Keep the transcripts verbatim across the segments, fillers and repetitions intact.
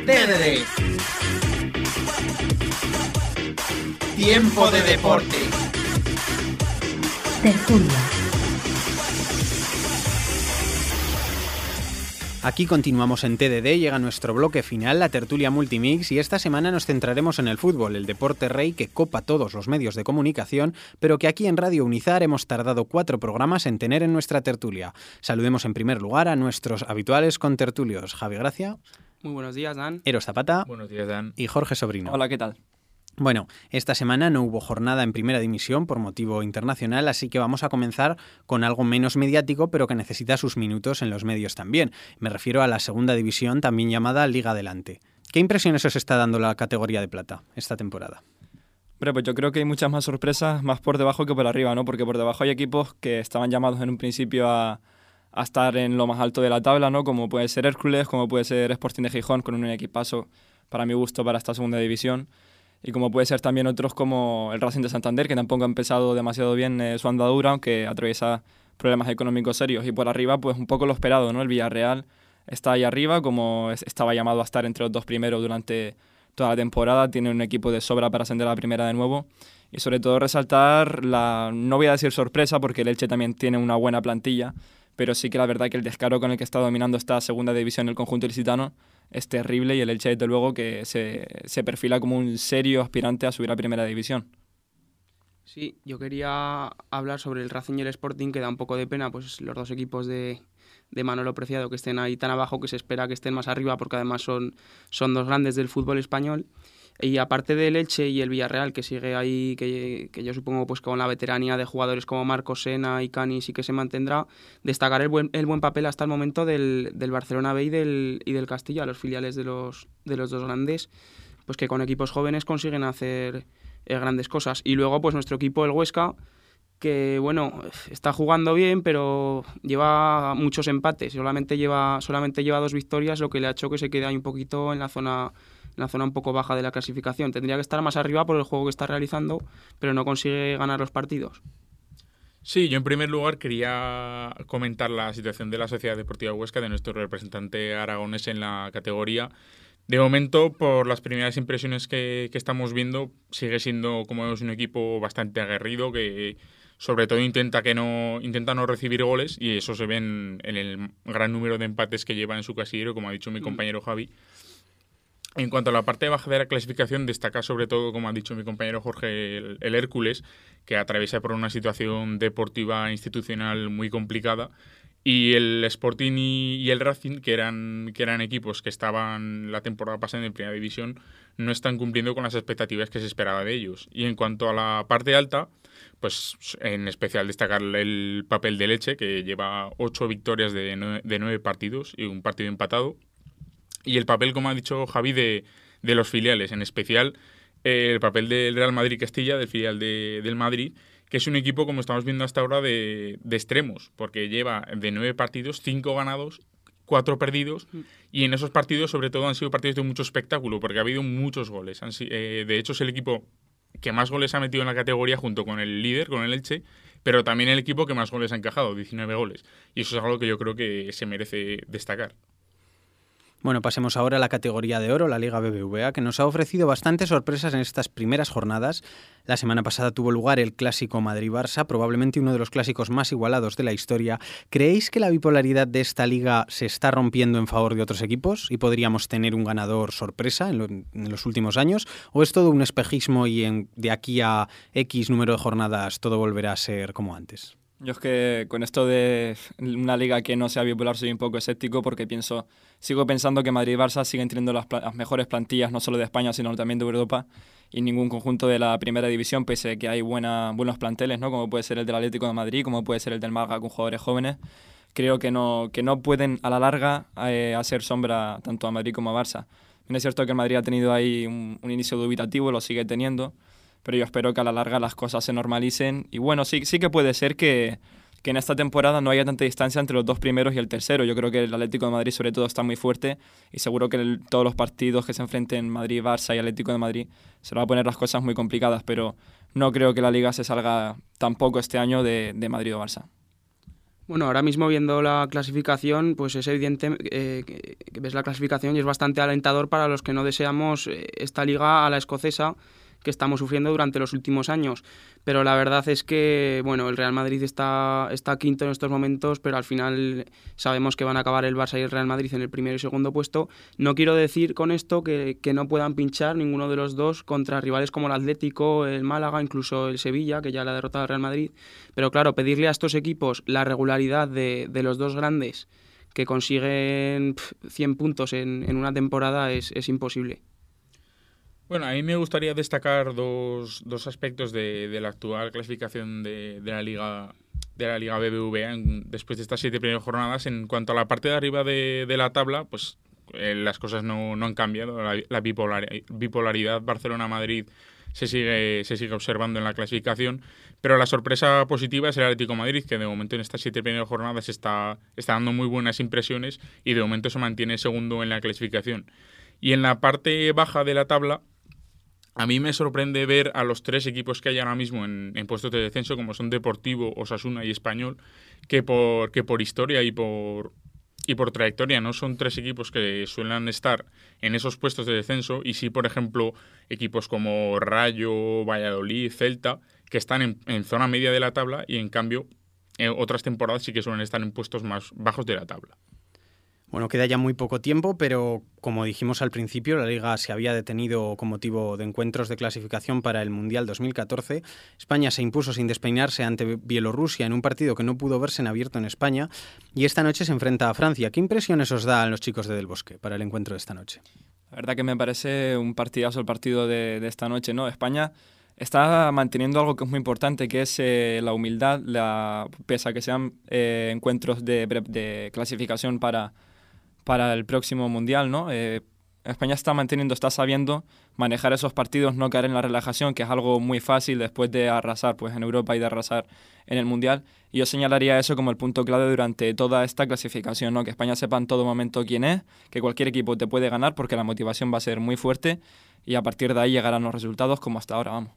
T D D. Tiempo de deporte. Tertulia. Aquí continuamos en T D D, llega nuestro bloque final, la tertulia Multimix, y esta semana nos centraremos en el fútbol, el deporte rey que copa todos los medios de comunicación, pero que aquí en Radio Unizar hemos tardado cuatro programas en tener en nuestra tertulia. Saludemos en primer lugar a nuestros habituales contertulios, Javi Gracia. Muy buenos días, Dan. Eros Zapata. Buenos días, Dan. Y Jorge Sobrino. Hola, ¿qué tal? Bueno, esta semana no hubo jornada en Primera División por motivo internacional, así que vamos a comenzar con algo menos mediático, pero que necesita sus minutos en los medios también. Me refiero a la Segunda División, también llamada Liga Adelante. ¿Qué impresiones os está dando la categoría de plata esta temporada? Pero pues yo creo que hay muchas más sorpresas, más por debajo que por arriba, ¿no? Porque por debajo hay equipos que estaban llamados en un principio a, a estar en lo más alto de la tabla, ¿no? Como puede ser Hércules, como puede ser Sporting de Gijón, con un equipazo, para mi gusto, para esta Segunda División. Y como puede ser también otros como el Racing de Santander, que tampoco ha empezado demasiado bien eh, su andadura, aunque atraviesa problemas económicos serios. Y por arriba, pues un poco lo esperado, ¿no? El Villarreal está ahí arriba, como es, estaba llamado a estar entre los dos primeros durante toda la temporada. Tiene un equipo de sobra para ascender a la primera de nuevo. Y sobre todo resaltar la, no voy a decir sorpresa, porque el Elche también tiene una buena plantilla, pero sí que la verdad que el descaro con el que está dominando esta Segunda División el conjunto ilicitano es terrible, y el Elche, desde luego, que se, se perfila como un serio aspirante a subir a Primera División. Sí, yo quería hablar sobre el Racing y el Sporting, que da un poco de pena, pues los dos equipos de, de Manolo Preciado que estén ahí tan abajo, que se espera que estén más arriba, porque además son, son dos grandes del fútbol español. Y aparte del Elche y el Villarreal, que sigue ahí, que, que yo supongo pues con la veteranía de jugadores como Marcos Sena y Cani sí que se mantendrá, destacar el buen, el buen papel hasta el momento del, del Barcelona B y del, y del Castilla, los filiales de los, de los dos grandes, pues que con equipos jóvenes consiguen hacer eh, grandes cosas. Y luego pues nuestro equipo, el Huesca, que bueno, está jugando bien, pero lleva muchos empates, solamente lleva, solamente lleva dos victorias, lo que le ha hecho que se quede ahí un poquito en la zona... en la zona un poco baja de la clasificación. Tendría que estar más arriba por el juego que está realizando, pero no consigue ganar los partidos. Sí, yo en primer lugar quería comentar la situación de la Sociedad Deportiva Huesca, de nuestro representante aragonés en la categoría. De momento, por las primeras impresiones que, que estamos viendo, sigue siendo, como vemos, un equipo bastante aguerrido, que sobre todo intenta que no intenta no recibir goles, y eso se ve en, en el gran número de empates que lleva en su casillero, como ha dicho mi compañero Javi. En cuanto a la parte baja de la clasificación, destaca sobre todo, como ha dicho mi compañero Jorge, el, el Hércules, que atraviesa por una situación deportiva e institucional muy complicada, y el Sporting y, y el Racing, que eran, que eran equipos que estaban la temporada pasada en Primera División, no están cumpliendo con las expectativas que se esperaba de ellos. Y en cuanto a la parte alta, pues en especial destacar el papel de Elche, que lleva ocho victorias de nueve, de nueve partidos y un partido empatado. Y el papel, como ha dicho Javi, de, de los filiales, en especial eh, el papel del Real Madrid Castilla, del filial de, del Madrid, que es un equipo, como estamos viendo hasta ahora, de, de extremos, porque lleva de nueve partidos, cinco ganados, cuatro perdidos, y en esos partidos, sobre todo, han sido partidos de mucho espectáculo, porque ha habido muchos goles. Han, eh, de hecho, es el equipo que más goles ha metido en la categoría, junto con el líder, con el Elche, pero también el equipo que más goles ha encajado, diecinueve goles. Y eso es algo que yo creo que se merece destacar. Bueno, pasemos ahora a la categoría de oro, la Liga B B V A, que nos ha ofrecido bastantes sorpresas en estas primeras jornadas. La semana pasada tuvo lugar el clásico Madrid-Barça, probablemente uno de los clásicos más igualados de la historia. ¿Creéis que la bipolaridad de esta liga se está rompiendo en favor de otros equipos y podríamos tener un ganador sorpresa en, lo, en los últimos años? ¿O es todo un espejismo y en, de aquí a X número de jornadas todo volverá a ser como antes? Yo es que con esto de una liga que no sea bipolar soy un poco escéptico, porque pienso, sigo pensando que Madrid y Barça siguen teniendo las, las mejores plantillas, no solo de España, sino también de Europa, y ningún conjunto de la Primera División, pese a que hay buena, buenos planteles, ¿no? Como puede ser el del Atlético de Madrid, como puede ser el del Málaga con jugadores jóvenes. Creo que no, que no pueden a la larga eh, hacer sombra tanto a Madrid como a Barça. Bien, es cierto que el Madrid ha tenido ahí un, un inicio dubitativo, lo sigue teniendo, pero yo espero que a la larga las cosas se normalicen. Y bueno, sí, sí que puede ser que, que en esta temporada no haya tanta distancia entre los dos primeros y el tercero. Yo creo que el Atlético de Madrid sobre todo está muy fuerte, y seguro que el, todos los partidos que se enfrenten Madrid, Barça y Atlético de Madrid se van a poner las cosas muy complicadas, pero no creo que la Liga se salga tampoco este año de, de Madrid o Barça. Bueno, ahora mismo viendo la clasificación, pues es evidente eh, que, que ves la clasificación y es bastante alentador para los que no deseamos eh, esta liga a la escocesa que estamos sufriendo durante los últimos años. Pero la verdad es que, bueno, el Real Madrid está, está quinto en estos momentos, pero al final sabemos que van a acabar el Barça y el Real Madrid en el primero y segundo puesto. No quiero decir con esto que, que no puedan pinchar ninguno de los dos contra rivales como el Atlético, el Málaga, incluso el Sevilla, que ya le ha derrotado al Real Madrid. Pero claro, pedirle a estos equipos la regularidad de, de los dos grandes que consiguen cien puntos en, en una temporada es, es imposible. Bueno, a mí me gustaría destacar dos, dos aspectos de, de la actual clasificación de, de la Liga de la Liga B B V A en, después de estas siete primeras jornadas. En cuanto a la parte de arriba de, de la tabla, pues eh, las cosas no, no han cambiado. La, la bipolar, bipolaridad Barcelona-Madrid se sigue, se sigue observando en la clasificación, pero la sorpresa positiva es el Atlético de Madrid, que de momento en estas siete primeras jornadas está, está dando muy buenas impresiones y de momento se mantiene segundo en la clasificación. Y en la parte baja de la tabla, a mí me sorprende ver a los tres equipos que hay ahora mismo en, en puestos de descenso, como son Deportivo, Osasuna y Español, que por, que por historia y por, y por trayectoria no son tres equipos que suelen estar en esos puestos de descenso, y sí, por ejemplo, equipos como Rayo, Valladolid, Celta, que están en, en zona media de la tabla, y en cambio en otras temporadas sí que suelen estar en puestos más bajos de la tabla. Bueno, queda ya muy poco tiempo, pero como dijimos al principio, la Liga se había detenido con motivo de encuentros de clasificación para el Mundial dos mil catorce. España se impuso sin despeinarse ante Bielorrusia en un partido que no pudo verse en abierto en España, y esta noche se enfrenta a Francia. ¿Qué impresiones os dan los chicos de Del Bosque para el encuentro de esta noche? La verdad que me parece un partidazo el partido de, de esta noche, ¿no? España está manteniendo algo que es muy importante, que es eh, la humildad, la, pese a que sean eh, encuentros de, de clasificación para... para el próximo Mundial, ¿no? Eh, España está manteniendo, está sabiendo manejar esos partidos, no caer en la relajación, que es algo muy fácil después de arrasar pues, en Europa y de arrasar en el Mundial. Y yo señalaría eso como el punto clave durante toda esta clasificación, ¿no? Que España sepa en todo momento quién es, que cualquier equipo te puede ganar porque la motivación va a ser muy fuerte y a partir de ahí llegarán los resultados como hasta ahora, vamos.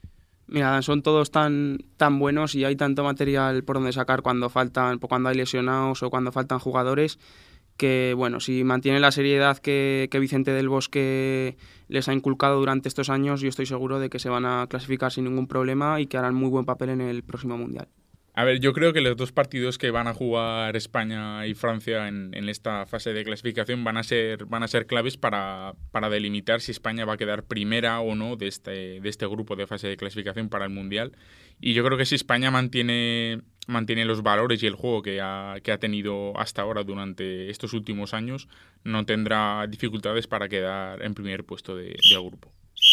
Mira, son todos tan, tan buenos y hay tanto material por donde sacar cuando faltan, cuando hay lesionados o cuando faltan jugadores, que bueno, si mantiene la seriedad que, que Vicente del Bosque les ha inculcado durante estos años, yo estoy seguro de que se van a clasificar sin ningún problema y que harán muy buen papel en el próximo Mundial. A ver, yo creo que los dos partidos que van a jugar España y Francia en, en esta fase de clasificación van a ser, van a ser claves para, para delimitar si España va a quedar primera o no de este, de este grupo de fase de clasificación para el Mundial. Y yo creo que si España mantiene, mantiene los valores y el juego que ha, que ha tenido hasta ahora durante estos últimos años, no tendrá dificultades para quedar en primer puesto de, de grupo.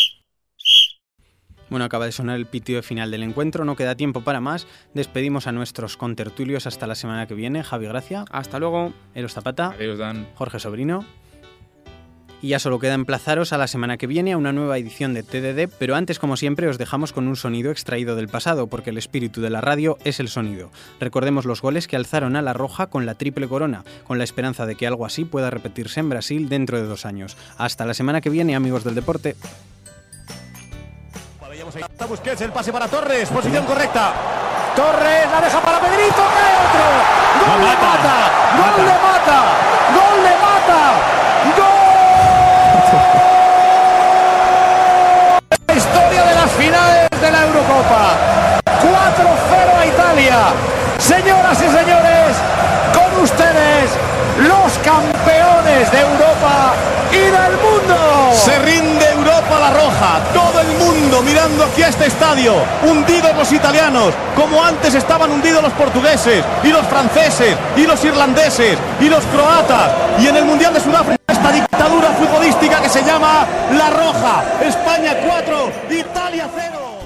Bueno, acaba de sonar el pitido final del encuentro, no queda tiempo para más. Despedimos a nuestros contertulios hasta la semana que viene. Javi Gracia. Hasta luego. Eros Zapata. Adiós, Dan. Jorge Sobrino. Y ya solo queda emplazaros a la semana que viene a una nueva edición de T D D, pero antes, como siempre, os dejamos con un sonido extraído del pasado, porque el espíritu de la radio es el sonido. Recordemos los goles que alzaron a la Roja con la triple corona, con la esperanza de que algo así pueda repetirse en Brasil dentro de dos años. Hasta la semana que viene, amigos del deporte. Está Busquets, el pase para Torres, posición correcta. Torres la deja para Pedrito, cae otro. ¡Gol de Mata! ¡Gol de Mata! ¡Gol de Mata! ¡Gol! La historia de las finales de la Eurocopa. cuatro cero a Italia. Señoras y señores, con ustedes, los campeones de Europa y del mundo. Se rinde Europa la Roja, todo el mundo mirando aquí a este estadio, hundidos los italianos, como antes estaban hundidos los portugueses, y los franceses, y los irlandeses, y los croatas, y en el Mundial de Sudáfrica esta dictadura futbolística que se llama la Roja. España cuatro, Italia cero.